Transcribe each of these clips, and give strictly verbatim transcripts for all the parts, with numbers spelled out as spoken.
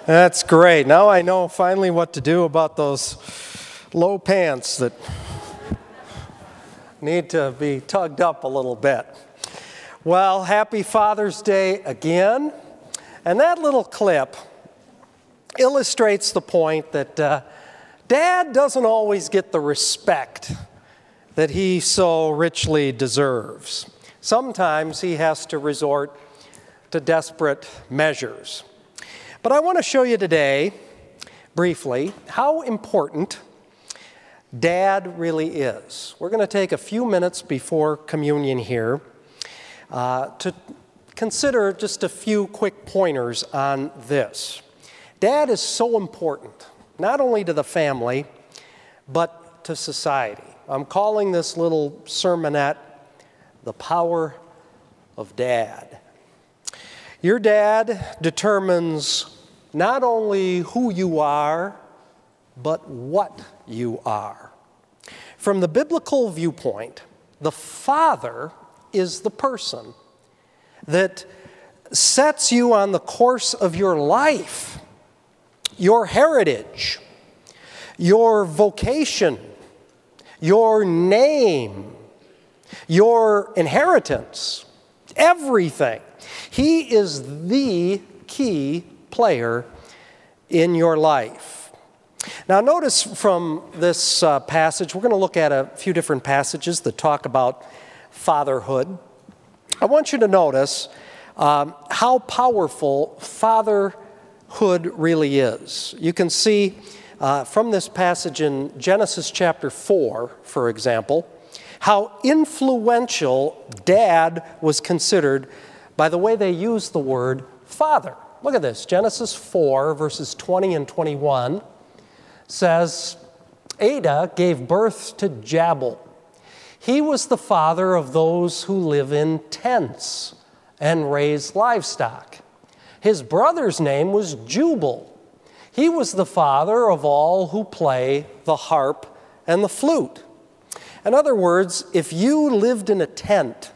That's great. Now I know finally what to do about those low pants that need to be tugged up a little bit. Well, happy Father's Day again. And that little clip illustrates the point that uh, Dad doesn't always get the respect that he so richly deserves. Sometimes he has to resort to desperate measures. But I want to show you today, briefly, how important Dad really is. We're going to take a few minutes before communion here uh, to consider just a few quick pointers on this. Dad is so important, not only to the family, but to society. I'm calling this little sermonette, The Power of Dad. Your dad determines not only who you are, but what you are. From the biblical viewpoint, the father is the person that sets you on the course of your life, your heritage, your vocation, your name, your inheritance, everything. He is the key player in your life. Now notice from this uh, passage, we're going to look at a few different passages that talk about fatherhood. I want you to notice um, how powerful fatherhood really is. You can see uh, from this passage in Genesis chapter four, for example, how influential Dad was considered by the way they use the word father. Look at this. Genesis four, verses twenty and twenty-one says, Adah gave birth to Jabal. He was the father of those who live in tents and raise livestock. His brother's name was Jubal. He was the father of all who play the harp and the flute. In other words, if you lived in a tent,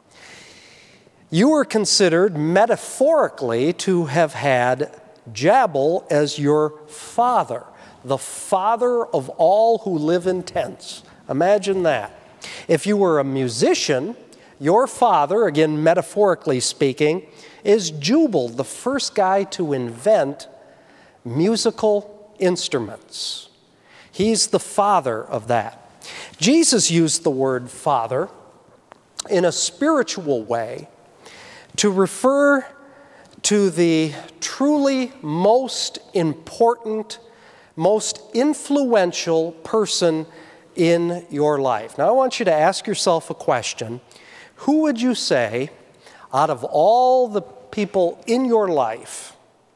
you were considered metaphorically to have had Jabal as your father, the father of all who live in tents. Imagine that. If you were a musician, your father, again metaphorically speaking, is Jubal, the first guy to invent musical instruments. He's the father of that. Jesus used the word father in a spiritual way to refer to the truly most important, most influential person in your life. Now I want you to ask yourself a question. Who would you say, out of all the people in your life,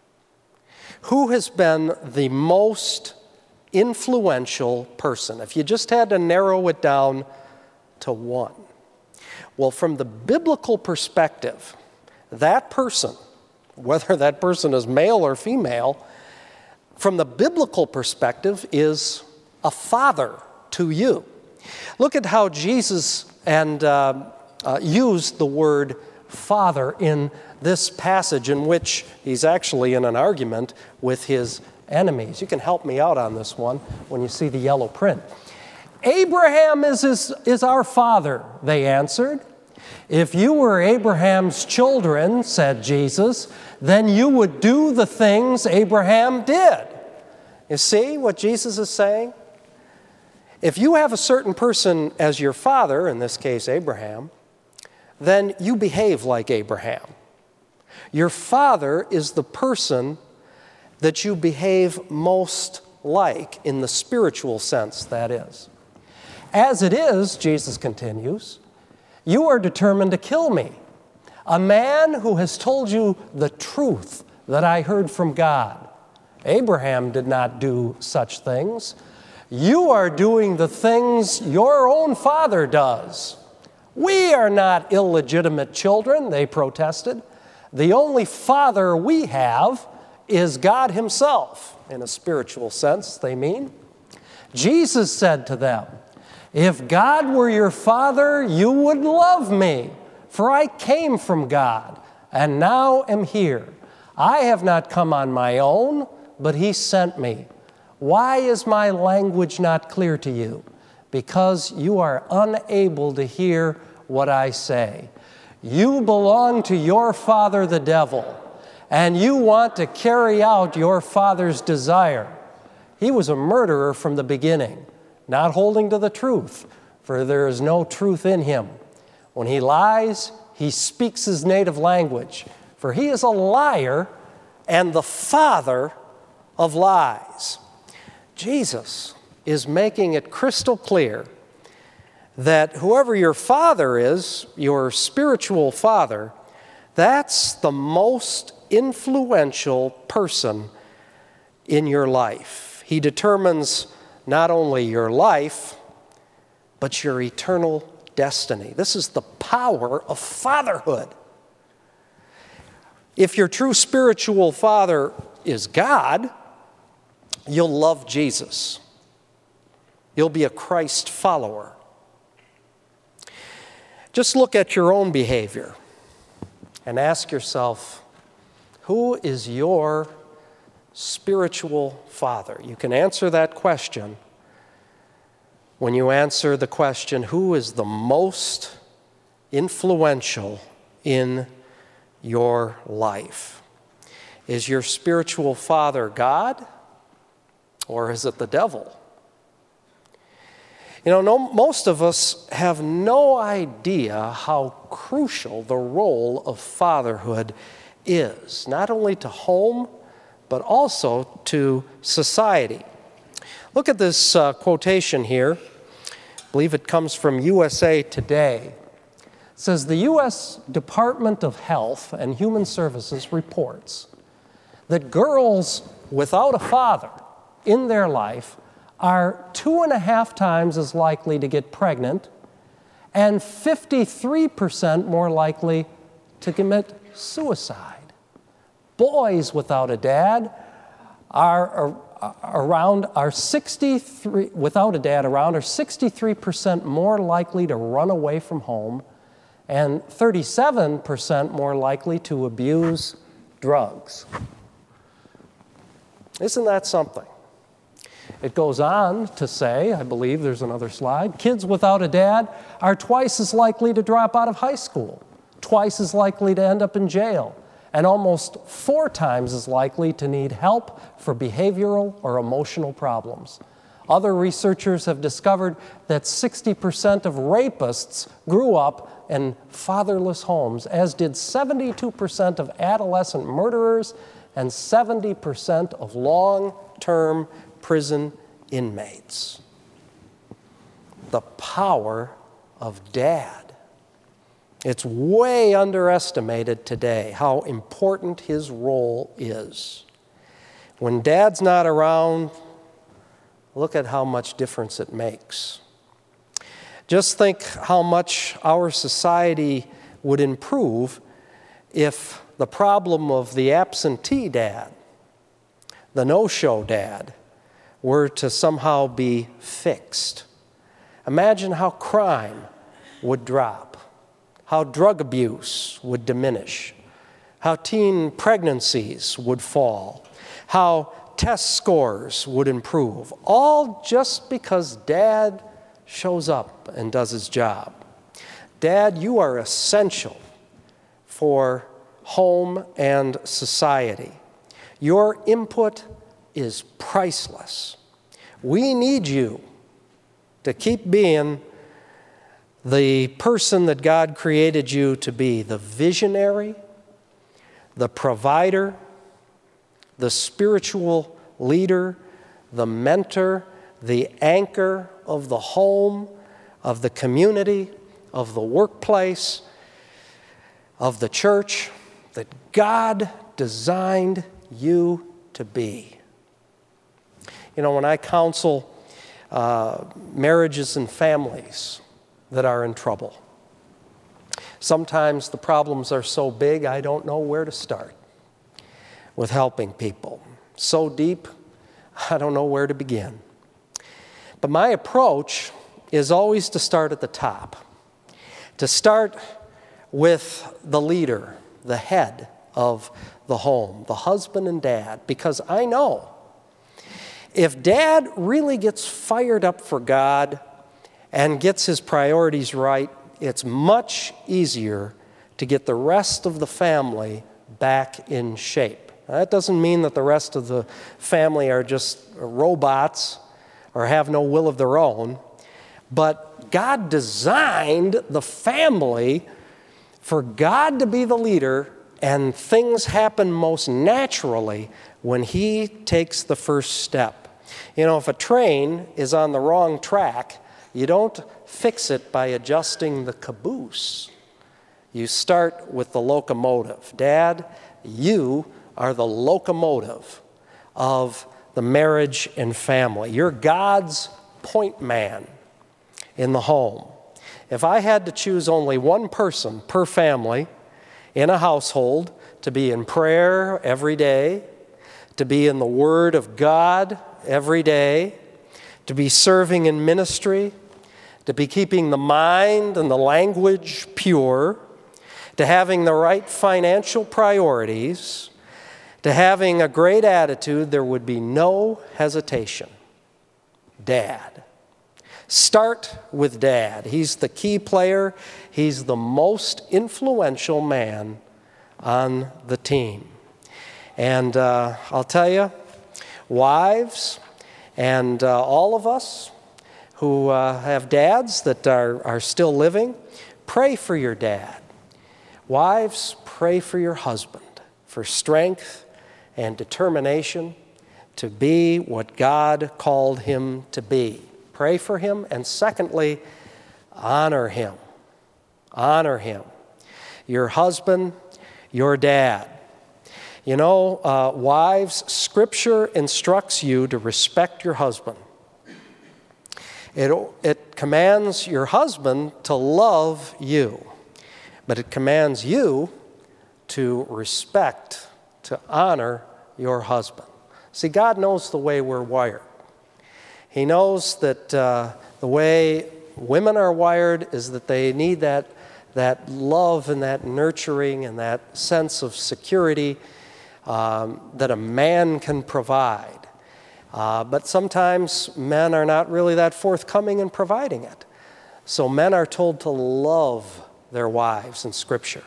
who has been the most influential person? If you just had to narrow it down to one. Well, from the biblical perspective, that person, whether that person is male or female, from the biblical perspective is a father to you. Look at how Jesus and uh, uh, used the word father in this passage in which he's actually in an argument with his enemies. You can help me out on this one when you see the yellow print. Abraham is, his, is our father, they answered. If you were Abraham's children, said Jesus, then you would do the things Abraham did. You see what Jesus is saying? If you have a certain person as your father, in this case Abraham, then you behave like Abraham. Your father is the person that you behave most like, in the spiritual sense, that is. As it is, Jesus continues, you are determined to kill me, a man who has told you the truth that I heard from God. Abraham did not do such things. You are doing the things your own father does. We are not illegitimate children, they protested. The only father we have is God himself, in a spiritual sense, they mean. Jesus said to them, if God were your father, you would love me, for I came from God and now am here. I have not come on my own, but he sent me. Why is my language not clear to you? Because you are unable to hear what I say. You belong to your father, the devil, and you want to carry out your father's desire. He was a murderer from the beginning, not holding to the truth, for there is no truth in him. When he lies, he speaks his native language, for he is a liar and the father of lies. Jesus is making it crystal clear that whoever your father is, your spiritual father, that's the most influential person in your life. He determines not only your life, but your eternal destiny. This is the power of fatherhood. If your true spiritual father is God, you'll love Jesus. You'll be a Christ follower. Just look at your own behavior and ask yourself, who is your spiritual father? You can answer that question when you answer the question, who is the most influential in your life? Is your spiritual father God, or is it the devil? You know, no, most of us have no idea how crucial the role of fatherhood is, not only to home, but also to society. Look at this uh, quotation here. I believe it comes from U S A Today. It says, the U S Department of Health and Human Services reports that girls without a father in their life are two and a half times as likely to get pregnant and fifty-three percent more likely to commit suicide. Boys without a dad are around are sixty-three without a dad around are sixty-three percent more likely to run away from home and thirty-seven percent more likely to abuse drugs. Isn't that something? It goes on to say, I believe there's another slide, kids without a dad are twice as likely to drop out of high school, twice as likely to end up in jail, and almost four times as likely to need help for behavioral or emotional problems. Other researchers have discovered that sixty percent of rapists grew up in fatherless homes, as did seventy-two percent of adolescent murderers and seventy percent of long-term prison inmates. The power of dad. It's way underestimated today how important his role is. When dad's not around, look at how much difference it makes. Just think how much our society would improve if the problem of the absentee dad, the no-show dad, were to somehow be fixed. Imagine how crime would drop, how drug abuse would diminish, how teen pregnancies would fall, how test scores would improve, all just because dad shows up and does his job. Dad, you are essential for home and society. Your input is priceless. We need you to keep being the person that God created you to be, the visionary, the provider, the spiritual leader, the mentor, the anchor of the home, of the community, of the workplace, of the church, that God designed you to be. You know, when I counsel uh, marriages and families that are in trouble, sometimes the problems are so big I don't know where to start with helping people. So deep, I don't know where to begin. But my approach is always to start at the top, to start with the leader, the head of the home, the husband and dad, because I know if dad really gets fired up for God and gets his priorities right, it's much easier to get the rest of the family back in shape. Now, that doesn't mean that the rest of the family are just robots or have no will of their own, but God designed the family for God to be the leader, and things happen most naturally when He takes the first step. You know, if a train is on the wrong track, you don't fix it by adjusting the caboose. You start with the locomotive. Dad, you are the locomotive of the marriage and family. You're God's point man in the home. If I had to choose only one person per family in a household to be in prayer every day, to be in the Word of God every day, to be serving in ministry, to be keeping the mind and the language pure, to having the right financial priorities, to having a great attitude, there would be no hesitation. Dad. Start with Dad. He's the key player. He's the most influential man on the team. And uh, I'll tell you, wives and uh, all of us who uh, have dads that are, are still living, pray for your dad. Wives, pray for your husband for strength and determination to be what God called him to be. Pray for him, and secondly, honor him. Honor him. Your husband, your dad. You know, uh, wives, Scripture instructs you to respect your husband. It, it commands your husband to love you, but it commands you to respect, to honor your husband. See, God knows the way we're wired. He knows that uh, the way women are wired is that they need that, that love and that nurturing and that sense of security um, that a man can provide. Uh, but sometimes men are not really that forthcoming in providing it. So men are told to love their wives in Scripture.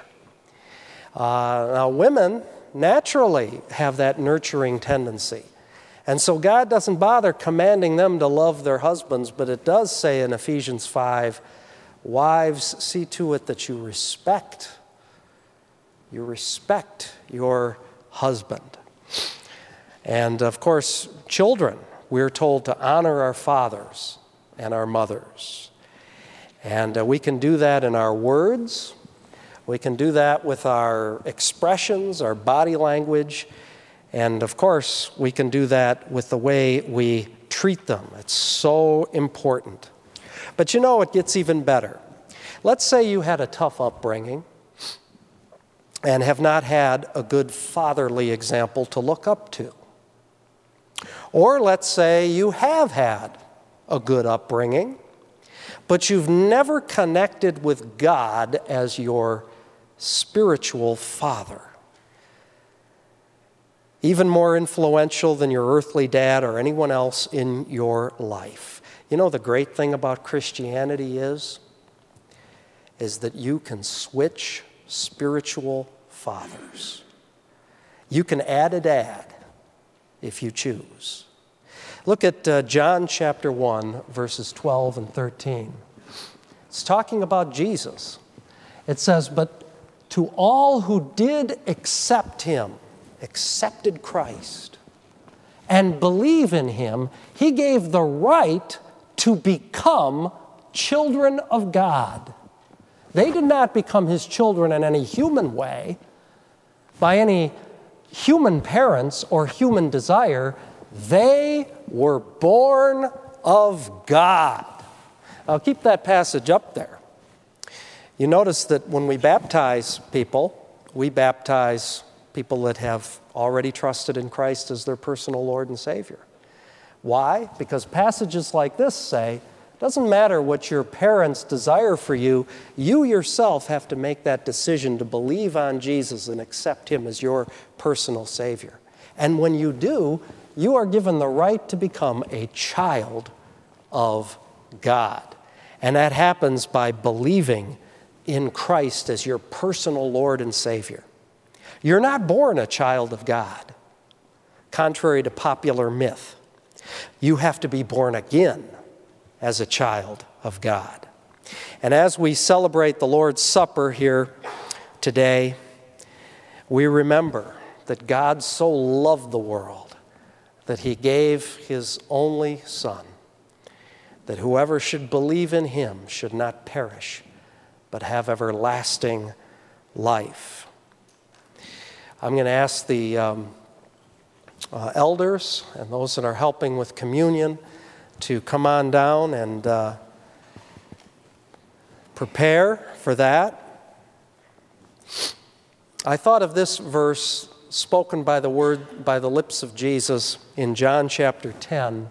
Uh, now women naturally have that nurturing tendency. And so God doesn't bother commanding them to love their husbands, but it does say in Ephesians five, wives, see to it that you respect, you respect your husband. And of course, children, we're told to honor our fathers and our mothers. And uh, we can do that in our words. We can do that with our expressions, our body language. And of course, we can do that with the way we treat them. It's so important. But you know, it gets even better. Let's say you had a tough upbringing and have not had a good fatherly example to look up to. Or let's say you have had a good upbringing, but you've never connected with God as your spiritual father. Even more influential than your earthly dad or anyone else in your life. You know, the great thing about Christianity is, is that you can switch spiritual fathers. You can add a dad if you choose. Look at uh, John chapter one, verses twelve and thirteen. It's talking about Jesus. It says, but to all who did accept him, accepted Christ, and believe in him, he gave the right to become children of God. They did not become his children in any human way, by any human parents or human desire. They were born of God. I'll keep that passage up there. You notice that when we baptize people, we baptize people that have already trusted in Christ as their personal Lord and Savior. Why? Because passages like this say Doesn't matter what your parents desire for you, you yourself have to make that decision to believe on Jesus and accept him as your personal Savior. And when you do, you are given the right to become a child of God. And that happens by believing in Christ as your personal Lord and Savior. You're not born a child of God, contrary to popular myth. You have to be born again as a child of God. And as we celebrate the Lord's Supper here today, we remember that God so loved the world that he gave his only Son, that whoever should believe in him should not perish, but have everlasting life. I'm going to ask the um, uh, elders and those that are helping with communion to come on down and uh, prepare for that. I thought of this verse spoken by the word, by the lips of Jesus in John chapter ten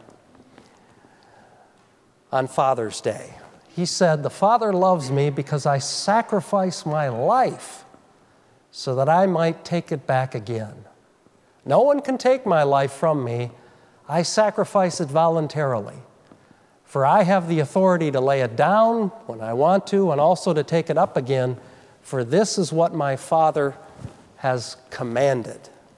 on Father's Day. He said, "The Father loves me because I sacrifice my life so that I might take it back again. No one can take my life from me. I sacrifice it voluntarily. For I have the authority to lay it down when I want to and also to take it up again, for this is what my Father has commanded."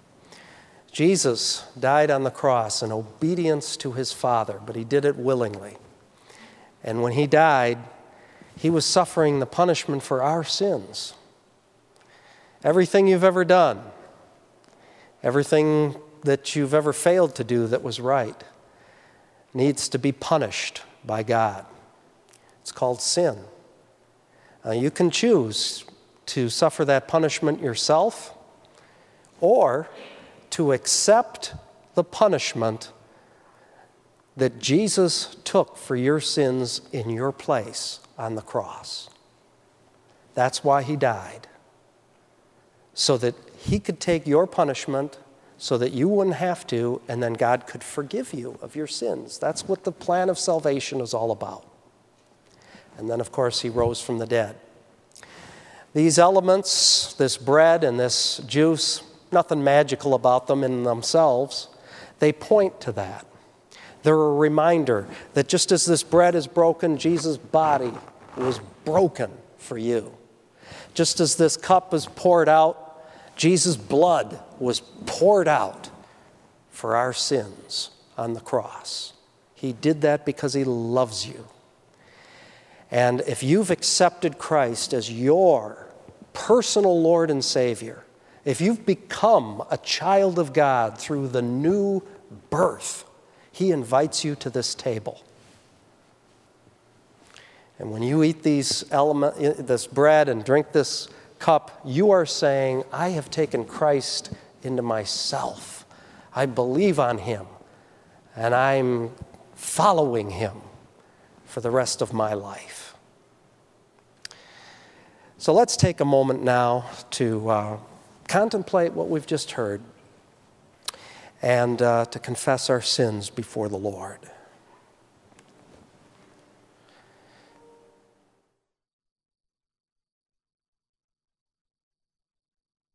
Jesus died on the cross in obedience to his Father, but he did it willingly. And when he died, he was suffering the punishment for our sins. Everything you've ever done, everything that you've ever failed to do that was right, needs to be punished by God. It's called sin. Uh, you can choose to suffer that punishment yourself or to accept the punishment that Jesus took for your sins in your place on the cross. That's why he died, so that he could take your punishment so that you wouldn't have to, and then God could forgive you of your sins. That's what the plan of salvation is all about. And then, of course, he rose from the dead. These elements, this bread and this juice, nothing magical about them in themselves. They point to that. They're a reminder that just as this bread is broken, Jesus' body was broken for you. Just as this cup is poured out, Jesus' blood was poured out for our sins on the cross. He did that because he loves you. And if you've accepted Christ as your personal Lord and Savior, if you've become a child of God through the new birth, he invites you to this table. And when you eat these element, this bread and drink this cup, you are saying, I have taken Christ into myself. I believe on him, and I'm following him for the rest of my life. So let's take a moment now to uh, contemplate what we've just heard and uh, to confess our sins before the Lord.